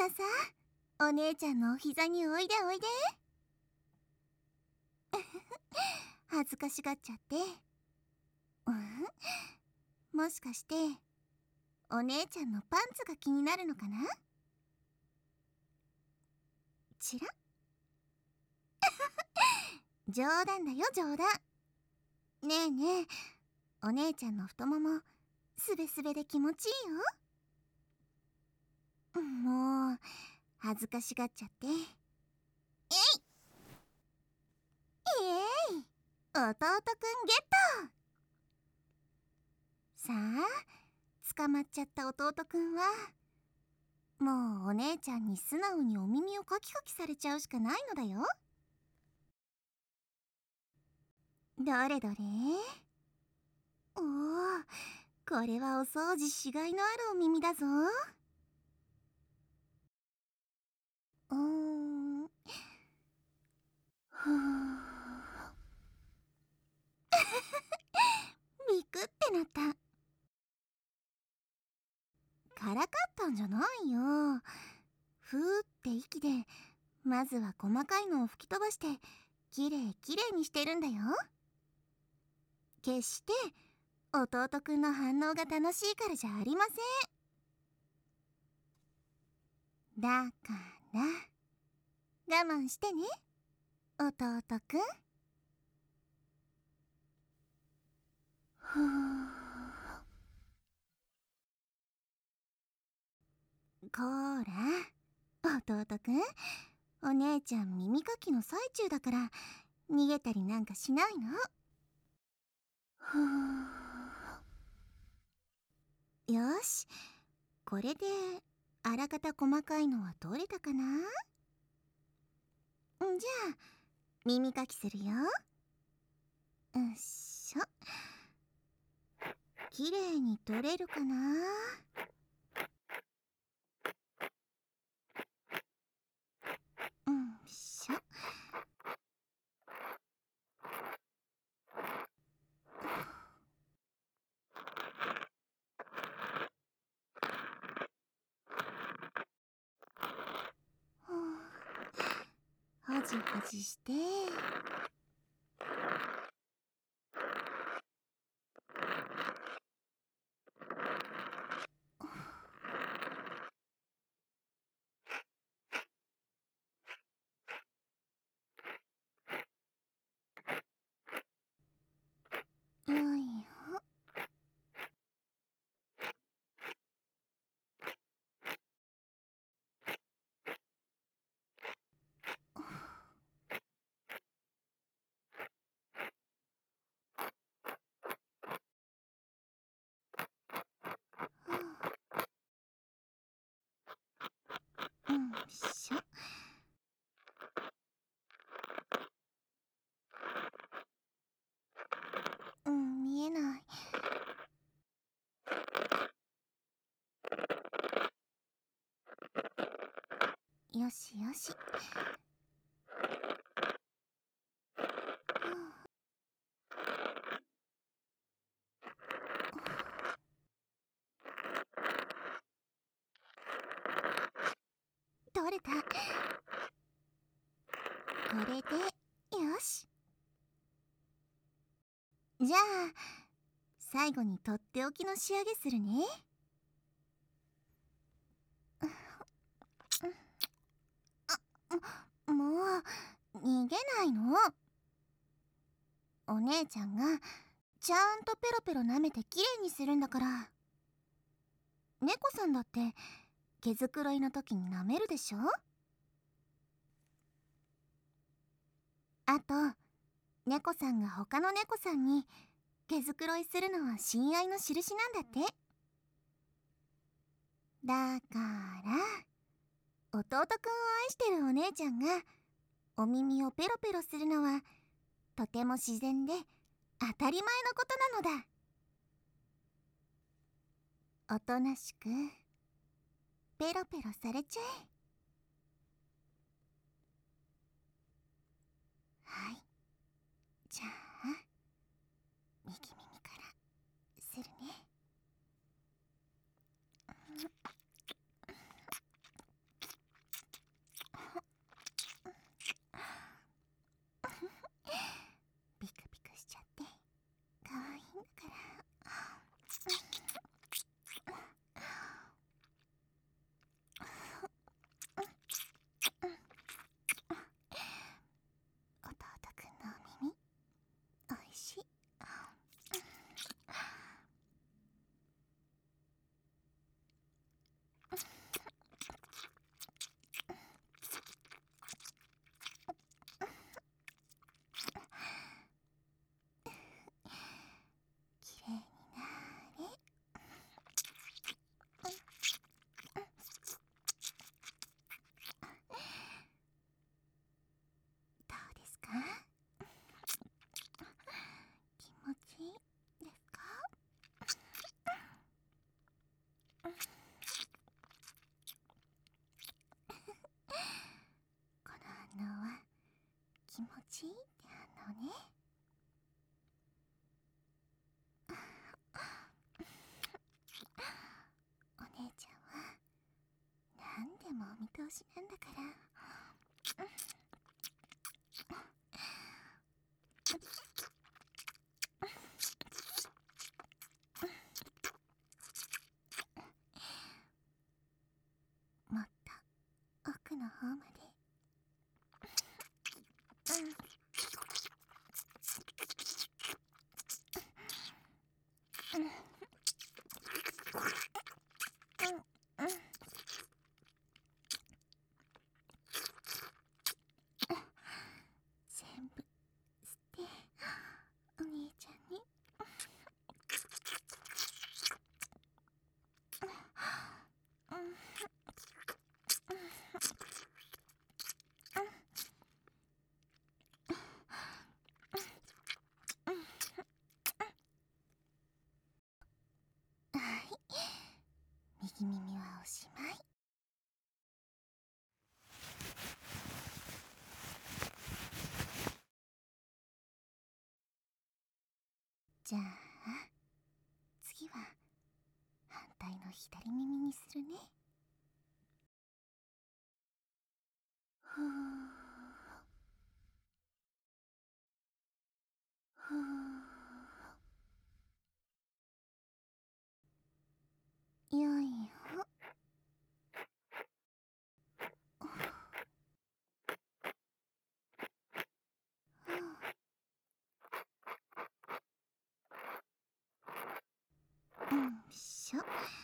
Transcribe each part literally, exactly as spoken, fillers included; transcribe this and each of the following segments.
ささ、お姉ちゃんのお膝においでおいで。恥ずかしがっちゃって。うん、もしかしてお姉ちゃんのパンツが気になるのかな。ちら冗談だよ冗談。ねえねえ、お姉ちゃんの太ももすべすべで気持ちいいよ。もう恥ずかしがっちゃって。えいイエーイ、弟くんゲット。さあ、捕まっちゃった弟くんはもうお姉ちゃんに素直にお耳をカキカキされちゃうしかないのだよ。どれどれ。おお、これはお掃除しがいのあるお耳だぞ。うーん、ふうビクってなった。からかったんじゃないよ。ふーって息でまずは細かいのを吹き飛ばしてきれいきれいにしてるんだよ。決して弟くんの反応が楽しいからじゃありません。だから我慢してね、弟くん。ふう、こーら弟くん、お姉ちゃん耳かきの最中だから逃げたりなんかしないの。ふう、よし、これであらかた細かいのは取れたかな。じゃあ耳かきするよ。うっしょ、きれいに取れるかな。うんしょ。ほじほじして。よいほ。うんしょ。うん、見えない。よしよし。取れた。これでよし。じゃあ最後にとっておきの仕上げするね。もう逃げないの。お姉ちゃんがちゃんとペロペロ舐めてきれいにするんだから。猫さんだって毛づくろいの時に舐めるでしょ。あと猫さんが他の猫さんに毛づくろいするのは親愛の印なんだって。だから弟くんを愛してるお姉ちゃんがお耳をペロペロするのはとても自然で当たり前のことなのだ。おとなしくペロペロされちゃえ。はい、じゃあ右耳からするね。 チーって反応ね。お姉ちゃんは何でもお見通しなんだから。もっと奥の方まで。うん。全部捨て、お兄ちゃんに。はい、右耳はおしまい。じゃあ次は反対の左耳にするね。ふうふう。よいほ。うんしょ。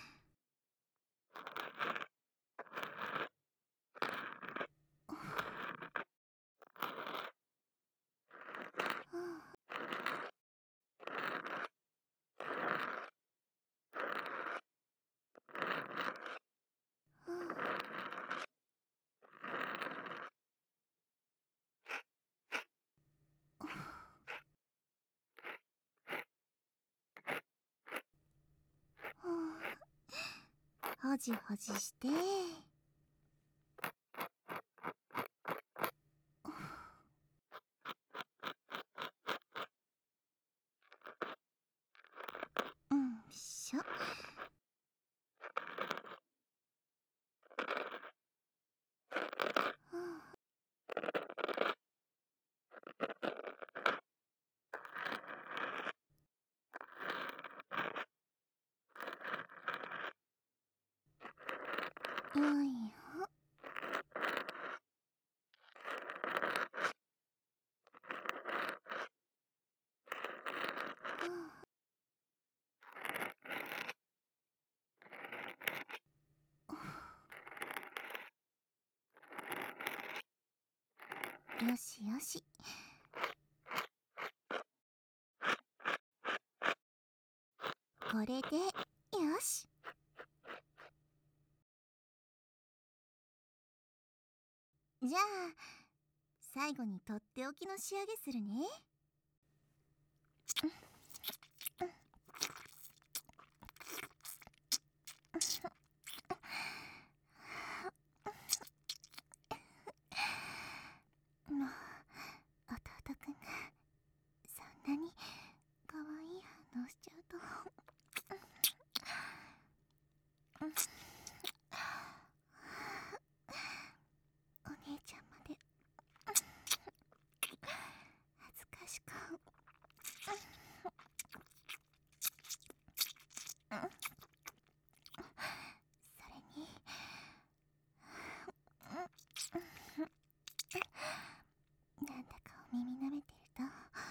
ほじほじして。うんしょ。よいほ。よしよし。これでよし。じゃあ最後にとっておきの仕上げするね。もう弟くんがそんなに可愛い反応しちゃうと。お姉ちゃんまで恥ずかしく。それになんだかお耳舐めてると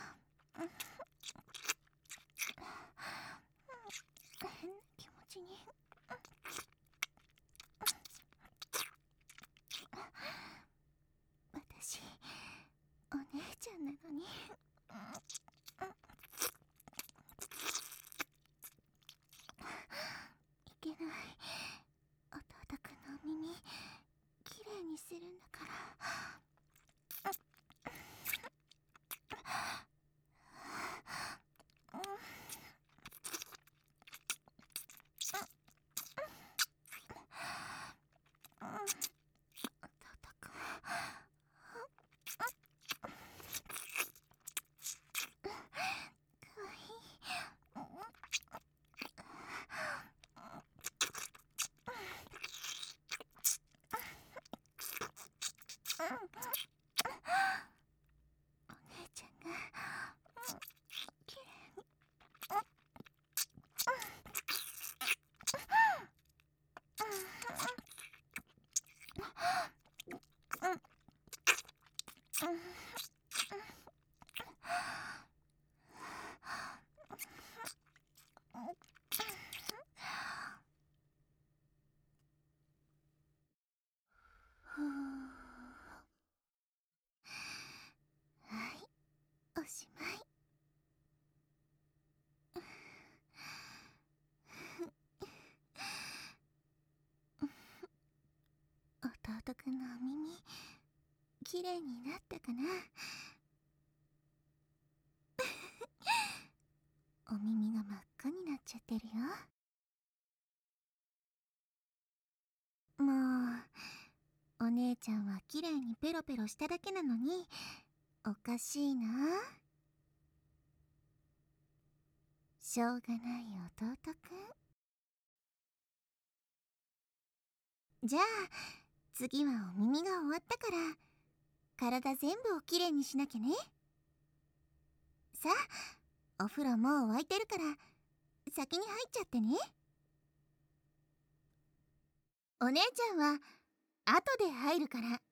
変な気持ちに。私お姉ちゃんなのに。いけない。弟くんのお耳きれいにするんだから。弟くんくんのお耳きれいになったかな。お耳が真っ赤になっちゃってるよ。もうお姉ちゃんはきれいにペロペロしただけなのにおかしいな。しょうがない弟くん。じゃあ次はお耳が終わったから体全部をきれいにしなきゃね。さあお風呂もう沸いてるから先に入っちゃってね。お姉ちゃんは後で入るから